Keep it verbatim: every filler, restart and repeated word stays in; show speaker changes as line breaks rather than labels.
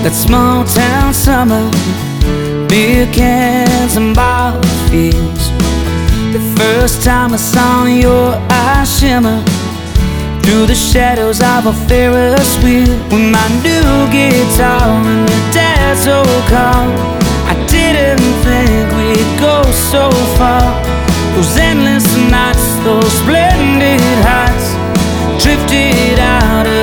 That small town summer, beer cans and bottle fields. The first time I saw your eyes shimmer through the shadows of a Ferris wheel. With my new guitar and your dad's old car, I didn't think we'd go so far. Those endless nights, those splendid heights, drifted out